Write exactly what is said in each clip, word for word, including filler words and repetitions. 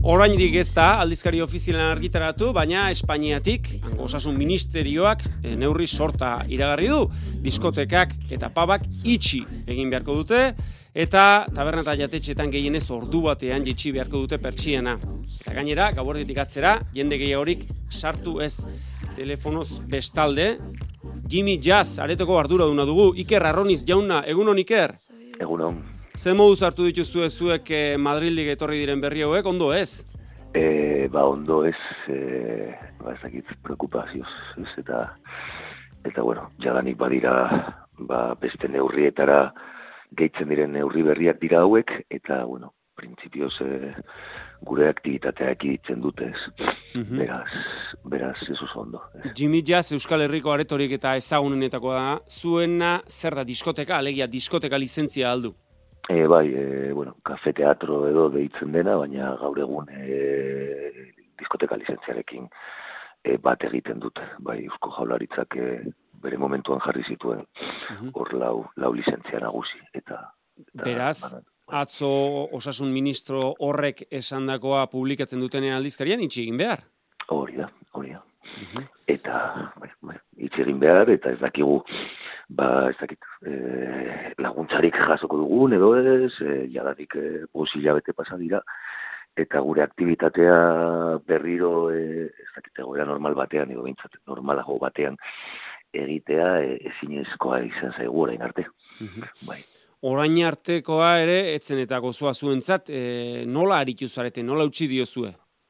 Oraindik ez da aldizkari ofizialan argitaratu, baina Espainiatik, Osasun Ministerioak e, neurri sorta iragarri du, diskotekak eta pubak itxi egin beharko dute, eta taberna eta jatetxetan gehienez ordu batean jitsi beharko dute pertsiana. Eta gainera, gauerditik atzera, jende gehiagorik sartu ez. Telefonoz bestalde, Jimmy Jazz aretoko arduraduna dugu, Iker Arroniz jauna, egunon Iker? Egunon. Zer moduz hartu dituzue zuek eh, Madrildik etorri diren berri hauek, ondo ez? E, ba, ondo ez, e, ba, ezakit, preokupazioz, ez, eta, eta, bueno, jadanik badira, ba, beste neurrietara gehitzen diren neurri berriak dira hauek, eta, bueno, printzipioz e, gure aktibitatea ekiditzen dute, ez, mm-hmm. beraz, beraz, ez oso ondo. Ez. Jimmy Jazz Euskal Herriko aretorik eta ezagunenetakoa da, zuena zer da diskoteka, alegia diskoteka lizentzia aldu? E, bai, e, bueno, kafe teatro edo deitzen dena, baina gaur egun e, diskoteka lizentziarekin e, bat egiten dute. Bai, Eusko Jaurlaritzak e, bere momentuan jarri zituen hor lau, lau lizentzia nagusi. Eta, eta Beraz, banan, atzo osasun ministro horrek esandakoa publikatzen dutenen aldizkarian itxi egin behar? Hori da, hori da. Uh-huh. Eta, bai, bai, itxi egin behar, eta ez dakigu, ba, ez dakit, e, laguntzarik jasoko dugun, edo ez, e, jadatik e, posila bete pasa dira, eta gure aktibitatea berriro, e, ez dakit, egoera normal batean, edo bintzat, normalago batean egitea, e, ezinezkoa izan zaigu orain arte. Uh-huh. Bai. Orain artekoa ere, etzen eta gozoa zuentzat, e, nola aritu zarete, nola utzi diozue?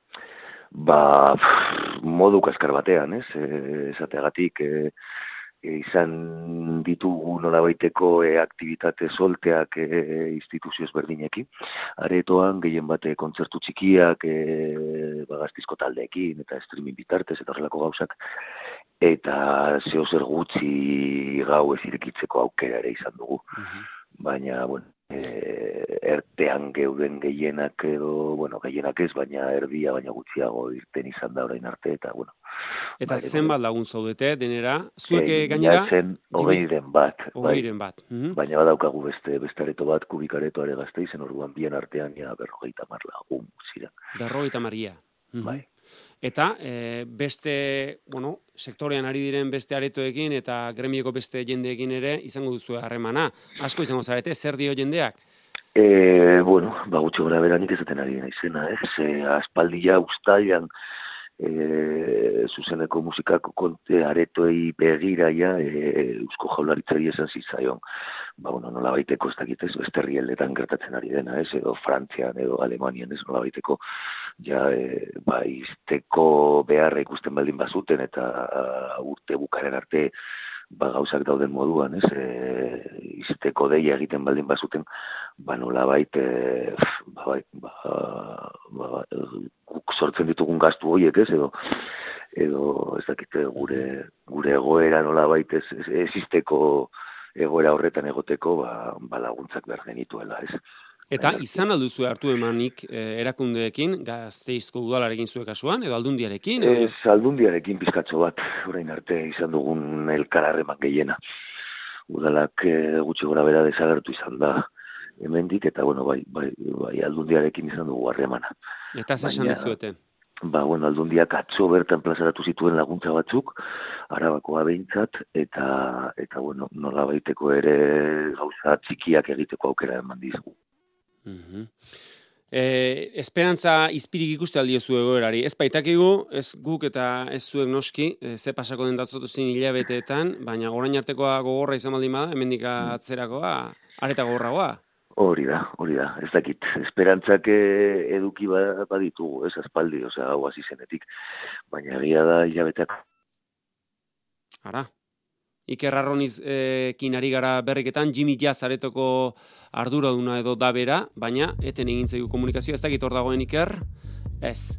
Ba, pff, modu kaskar batean, ez, e, esateagatik, e, e, izan ditugu nolabaiteko e, aktivitate solteak e, instituzio ezberdinekin, aretoan gehien bate kontzertu txikiak, e, bagaztizko taldeekin, eta streaming bitartez, eta horrelako gauzak, eta zeo zer gutxi gau ez irekitzeko aukera ere izan dugu. Uh-huh. Baina, bueno, E, ertean geuden gehienak edo, bueno, gehienak ez, baina erdia, baina gutxiago irten izan da orain arte, eta, bueno. Eta bai, zenbat lagun zaudete, denera? Zuek e, gainera? Zen, hogeiren bat. Hogeiren bat. Mm-hmm. Baina badaukagu beste, beste areto bat, kubikareto are gazte izen, orduan bien artean, ja, berrogeita mar lagun ziren. Berrogeita maria. Mm-hmm. Bai. Eta e, beste, bueno, sektorean ari diren beste aretoekin eta gremioko beste jendeekin ere izango duzu harremana. Asko izango zarete, zer dio jendeak? E, bueno, ba, gutxi gora beranik ezaten ari dena izena, ez? E, aspaldia ustailan e, zuzeneko musikako konte aretoei begiraia e, Eusko Jaurlaritzari esan zitzaion. Ba, bueno, nola baiteko ez dakit ez, beste herrialdetan gertatzen ari dena, ez? Edo Frantzian, edo Alemanian, ez nola baiteko ja, e, ba, izteko beharra ikusten baldin bazuten eta uh, urte bukaren arte ba, gauzak dauden moduan, ez? E, izteko deia egiten baldin bazuten, ba, nola bait, e, ba, ba, ba, ba, guk sortzen ditugun gastu horiek, ez? Edo, edo ez dakite gure, gure egoera nola bait ez, ez, ez izteko egoera horretan egoteko, ba, ba laguntzak behar genituela, ez? Eta izan alduzu hartu emanik eh, erakundeekin, Gasteizko udalarekin zuen kasuan, edo aldundiarekin? Ez, aldundiarekin pizkatxo bat, orain arte izan dugun elkararreman gehiena. Udalak eh, gutxi gora bera desagertu izan da hemendik, eta bueno, bai, bai, bai aldundiarekin izan dugu harremana. Eta zesan dizuete? Ba, bueno, aldundiak atzo bertan plazaratu zituen laguntza batzuk, Arabakoa behintzat, eta, eta bueno, nola baiteko ere gauza txikiak egiteko aukera eman dizugu. Uh-huh. Eh, esperantza izpirik ikuste aldiozu egoerari. Ez baitakigu, ez guk eta ez zuek noski, e, ze pasako den datzotuzin hilabeteetan, baina orain artekoa gogorra izan baldin bada, hemendik atzerakoa, areta gogorragoa. Hori da, hori da, ez dakit. Esperantzak eduki baditugu, ez aspaldi, osea, hau hasi zenetik. Baina egia da hilabeteak. Ara. Iker Arronizkin ari gara berriketan, Jimmy Jazz aretoko arduraduna edo da bera, baina eten egin zaigu komunikazioa, ez dakit hor dagoen Iker? Ez.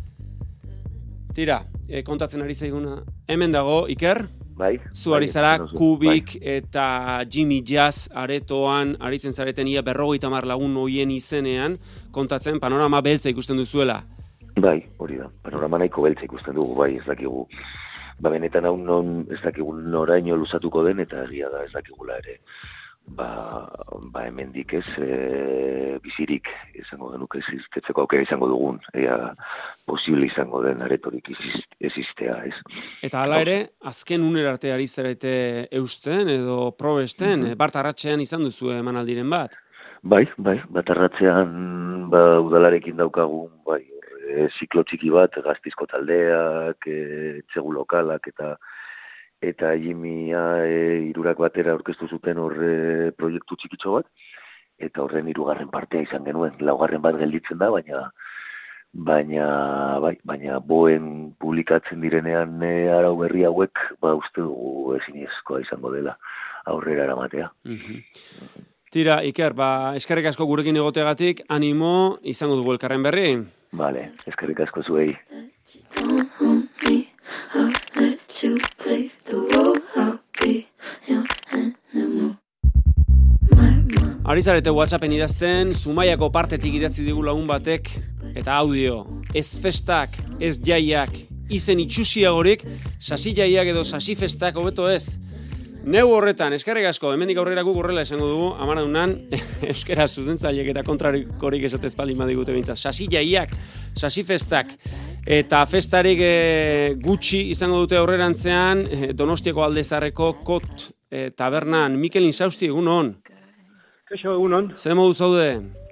Tira, e, kontatzen ari zaiguna. Hemen dago, Iker? Bai. Zu ari zara, Kubik bai. Eta Jimmy Jazz aretoan aritzen zareten ia berrogeita hamar lagun hoien izenean, kontatzen panorama beltza ikusten duzuela. Bai, hori da. Panorama nahiko beltza ikusten dugu, bai, ez dakigu. Ba, benetan hau non ez dakigu noraino luzatuko den, eta egia da ez dakigula ere ba, ba hemendik ez e, bizirik izango genuke existetzeko aukera izango dugun, ea posible izango den aretorik existea, ez. Eta hala ere, azken unera arte ari zarete eusten edo probesten, mm-hmm. Bart Arratxean izan duzu emanaldiren bat? Bai, bai, Bart Arratxean ba, udalarekin daukagun, bai, e, ziklo txiki bat, Gaztizko taldeak, e, txegu lokalak eta eta Jimia e, irurak batera aurkeztu zuten horre proiektu txikitxo bat, eta horren hirugarren partea izan genuen, laugarren bat gelditzen da, baina baina bai, baina boen publikatzen direnean e, arau berri hauek, ba uste dugu ezinezkoa izango dela aurrera eramatea. Mm-hmm. Tira, Iker, ba, eskerrik asko gurekin egoteagatik, animo izango dugu elkarren berri. Vale, eskerrik asko zuei. Ari zarete WhatsAppen idazten, Zumaiako partetik idatzi digu lagun batek, eta audio, ez festak, ez jaiak, izen itxusiagorik, sasi jaiak edo sasi festak hobeto ez. Neu horretan, eskerrik asko, hemendik aurrera guk horrela esango dugu, amaradunan, euskera zuzentzaileek eta kontrarikorik esatez baldin badigute bintzat. Sasi jaiak, sasi festak, eta festarik e, gutxi izango dute aurrerantzean, e, Donostiako Aldezarreko Kot e, tabernan. Mikel Insausti, egun hon? Kaixo, egun hon. Zer modu zaude?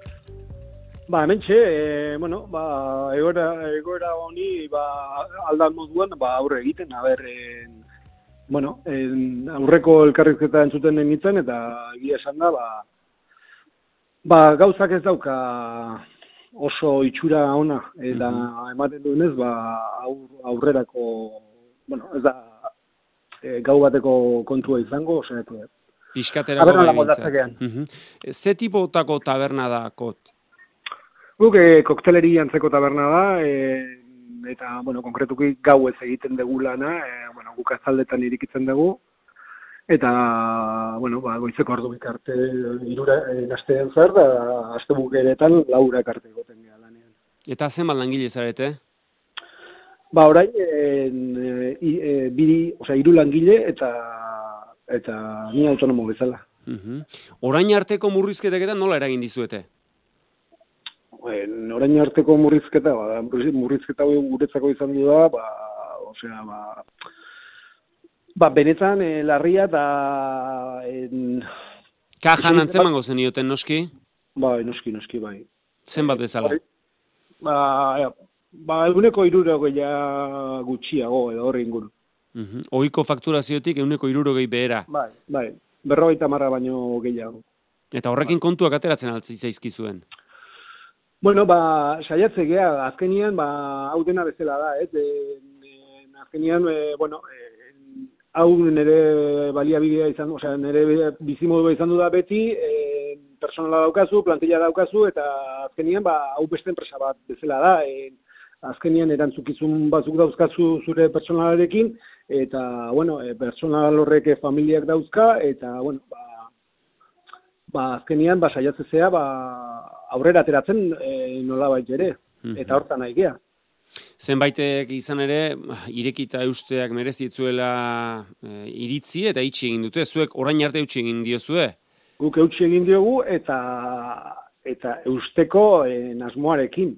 Ba, hementxe, e, bueno, ba, egoera, egoera honi, ba, aldan moduan, ba, aurre egiten, haber, e, bueno, en, aurreko elkarrizketa entzuten nintzen, eta egia esan da, ba, ba, gauzak ez dauka oso itxura ona, eta mm-hmm. ematen duenez, ba, aur, aurrerako, bueno, ez da, e, gau bateko kontua izango, osaiatu da. Piskaterako behintzat. Mm-hmm. Ze tipotako taberna da, Kot? Guk, e, kokteleri antzeko taberna da, e, eta, bueno, konkretuki gau ez egiten dugu lana, e, bueno, guk azaldetan irikitzen dugu, eta, bueno, ba, goizeko ordu bikarte irura e, nastean zer, da, aste bukeretan laura ekarte egoten gara lanean. Eta zenbat langile zarete? Ba, orain, e, e, e, biri, osea, hiru langile, eta, eta ni autonomo bezala. Uh-huh. Orain arteko murrizketeketan nola eragin dizuete? En, orain arteko murrizketa, ba, murrizketa guretzako izan du da, ba, osea, ba, ba benetan e, larria eta... En, Kajan antzemango zenioten, noski? Bai, noski, noski, bai. Zenbat bezala? Bai, ba, ja, ba, eguneko irurogei gutxiago, edo horri inguru. Uh-huh. Oiko fakturaziotik eguneko irurogei behera. Bai, bai, berrogeita marra baino gehiago. Eta horrekin bai. Kontuak ateratzen altzi zaizkizuen? Bueno, ba, saiatze gea, azkenian, ba, hau dena bezala da, ez? E, e, azkenian, e, bueno, e, hau nire baliabidea izan, osea, nire bizimodua izan du da beti, e, personala daukazu, plantilla daukazu, eta azkenian, ba, hau beste enpresa bat bezala da, e, azkenian erantzukizun batzuk dauzkazu zure personalarekin, eta, bueno, e, personal horrek familiak dauzka, eta, bueno, ba, ba, azkenian, ba, saiatzezea, ba, aurrera ateratzen e, nolabait ere, mm-hmm. eta hortan nahi gea. Zenbaitek izan ere, irekita eusteak merezitzuela e, iritzi eta itxi egin dute, zuek orain arte eutsi egin diozue? Guk eutsi egin diogu eta eta eusteko e, asmoarekin,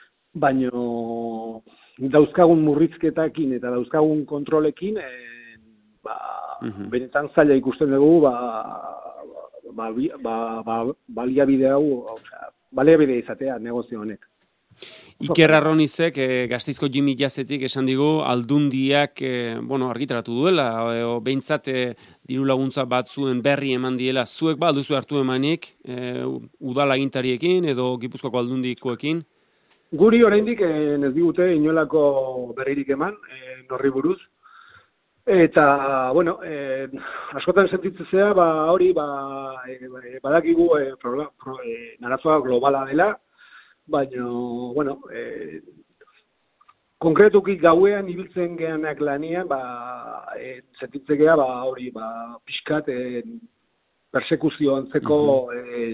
baino dauzkagun murrizketakin eta dauzkagun kontrolekin, e, ba, mm-hmm. benetan zaila ikusten dugu, ba, ba, ba, ba, baliabide hau, osea, baliabide izatea negozio honek. Iker Arronizek, eh, Gasteizko Jimmy Jazzetik esan digu, aldundiak eh, bueno, argitaratu duela, o, behintzat eh, diru laguntza batzuen berri eman diela, zuek ba, alduzu hartu emanik, eh, udal agintariekin edo Gipuzkoako aldundikoekin? Guri oraindik eh, ez digute inolako berririk eman, eh, norri buruz, eta, bueno, eh, askotan sentitzea, ba, hori, ba, eh, badakigu eh, pro, pro, eh, narazoa globala dela, baina, bueno, eh, konkretuki gauean ibiltzen geanak lanian, ba, eh, sentitze gea, ba, hori, ba, pixkat, eh, persekuzio antzeko eh,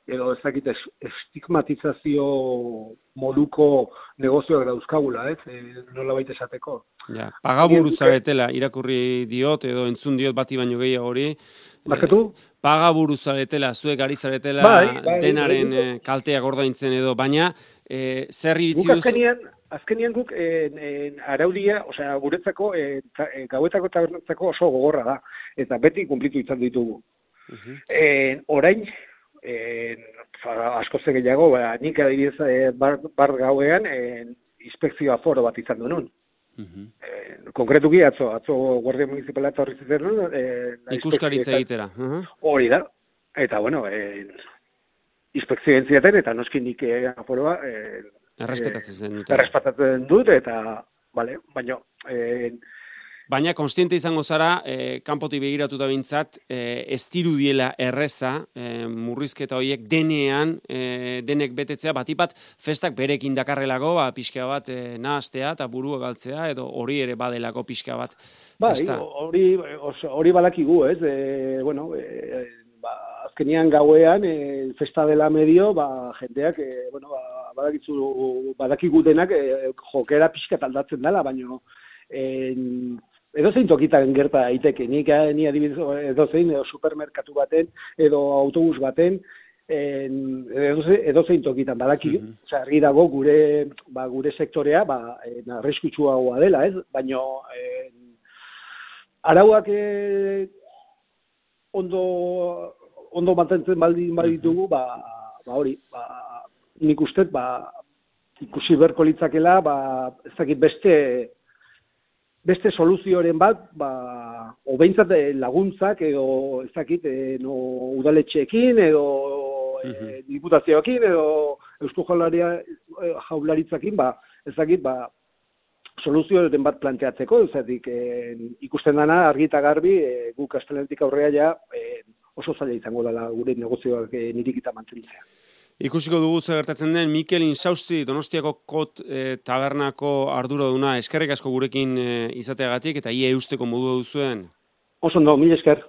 edo ez dakit estigmatizazio moduko negozioak dauzkagula, ez? E, nola baita esateko. Ja, pagaburu zaretela, irakurri diot, edo entzun diot bati baino gehiago hori. Barkatu? E, pagaburu zaretela, zuek ari zaretela bai, bai, denaren bai, bai. kalteak ordaintzen edo, baina e, zer iritzi duzu? Azkenian, azkenian guk en, en, araudia, osea, guretzako, en, ta, en, gauetako tabernatzako oso gogorra da, eta beti kumplitu izan ditugu. Uh-huh. En, orain, en, asko ze gehiago, ba, nik adibidez eh, bar, bar gauean en, inspekzioa foro bat izan duen. Uh-huh. Eh, konkretuki atzo, atzo Guardia Municipala eta horri zitzen duen. Eh, Ikuskaritza egitera. Uh-huh. Hori da. Eta, bueno, eh, inspekzio entziaten, eta noskin nik eh, aforoa eh, errespetatzen zen dut. Errespetatzen dut, eta, bale, baina... Eh, Baina, konstiente izango zara, eh, kanpotik begiratuta bintzat, eh, ez dirudiela erreza, eh, murrizketa horiek denean, eh, denek betetzea, batipat, festak berekin dakarrelako, ba, pixka bat eh, nahastea eta burua galtzea, edo hori ere badelako pixka bat festa. Bai, hori, hori balakigu, ez? E, bueno, e, ba, azkenian gauean, e, festa dela medio, ba, jendeak, e, bueno, ba, badakizu, badakigu denak, e, jokera pixka aldatzen dela, baina... E, edozein tokitan gerta daiteke, nik ni adibidez edozein edo supermerkatu baten edo autobus baten edozein, edozein tokitan badaki, mm -hmm. Osea, argi dago gure ba, gure sektorea ba arriskutsua dela, ez? Baina eh, arauak eh, ondo ondo mantentzen baldin baditugu, ba ba hori, ba nik ustez ba ikusi berko litzakela, ba ez dakit beste beste soluzioren bat, ba, obeintzat laguntzak edo ez dakit, e, no, udaletxeekin edo uh-huh. e, diputazioekin edo Eusko Jaurlaritzakin, ba, ez dakit, ba, soluzioren bat planteatzeko, ez dakit, e, ikusten dana argi eta garbi, e, guk astelehenetik aurrea ja e, oso zaila izango dela gure negozioak e, nirikita mantentzea. Ikusiko dugu zer gertatzen den, Mikel Insausti, Donostiako kot e, tabernako arduraduna, eskerrik asko gurekin e, izateagatik, eta ia eusteko modua duzuen. Oso ondo, mil esker.